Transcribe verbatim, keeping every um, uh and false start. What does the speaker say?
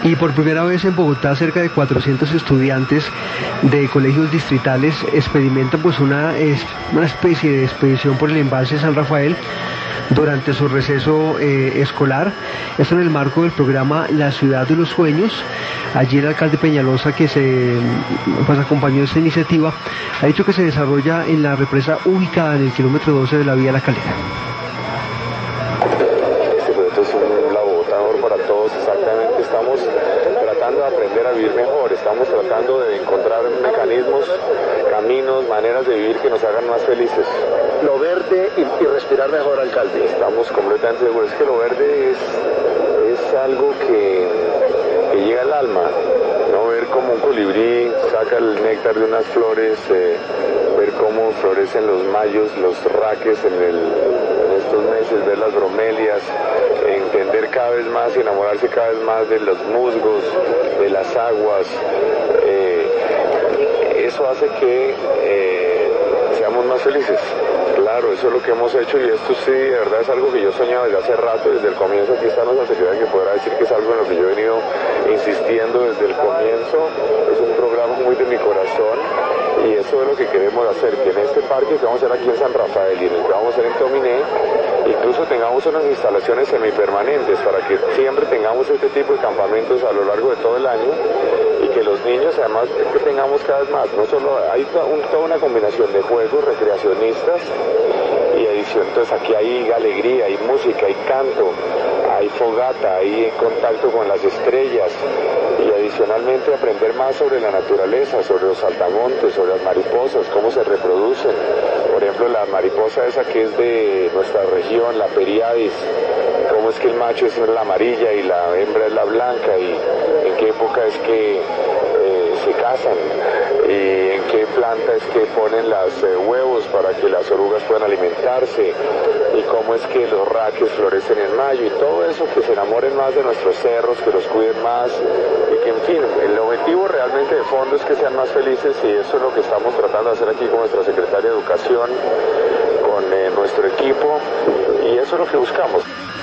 Y por primera vez en Bogotá, cerca de cuatrocientos estudiantes de colegios distritales experimentan pues una, es, una especie de expedición por el embalse San Rafael durante su receso eh, escolar. Esto en el marco del programa La Ciudad de los Sueños. Allí el alcalde Peñalosa, que se pues, acompañó esta iniciativa, ha dicho que se desarrolla en la represa ubicada en el kilómetro doce de la vía La Calera. Este proyecto es un laboratorio para todos, exactamente. Estamos tratando de aprender a vivir mejor, estamos tratando de encontrar mecanismos, caminos, maneras de vivir que nos hagan más felices. Lo verde y, y respirar mejor, alcalde. Estamos completamente seguros. Es que lo verde es, es algo que, que llega al alma, ¿no? Ver cómo un colibrí saca el néctar de unas flores, eh, ver cómo florecen los mayos, los raques en, el, en estos meses, ver las bromelias, entender cada vez más y enamorarse cada vez más de los musgos, de las aguas. Eh, eso hace que eh, seamos más felices. Claro, eso es lo que hemos hecho y esto sí, de verdad es algo que yo soñaba desde hace rato, desde el comienzo. Aquí está nuestra secretaria que podrá decir que es algo en lo que yo he venido insistiendo desde el comienzo. Es un programa muy de mi corazón y eso es lo que queremos hacer, que en este parque que vamos a hacer aquí en San Rafael y en el que vamos a hacer en Tominé, incluso tengamos unas instalaciones semipermanentes para que siempre tengamos este tipo de campamentos a lo largo de todo el año y que los niños además que tengamos cada vez más, no solo hay toda una combinación de juegos recreacionistas y edición, entonces aquí hay alegría, hay música, hay canto, hay fogata, hay contacto con las estrellas y adicionalmente aprender más sobre la naturaleza, sobre los saltamontes, sobre las mariposas, cómo se reproducen. Por ejemplo, la mariposa esa que es de nuestra región, la Periadis, cómo es que el macho es la amarilla y la hembra es la blanca y en qué época es que eh, se casan y en qué planta es que ponen los eh, huevos para que las orugas puedan alimentarse y cómo es que los raques florecen en mayo y todo eso, que se enamoren más de nuestros cerros, que los cuiden más y que en fin, el objetivo realmente de fondo es que sean más felices y eso es lo que estamos tratando de hacer aquí con nuestra secretaria de Educación, con eh, nuestro equipo y eso es lo que buscamos.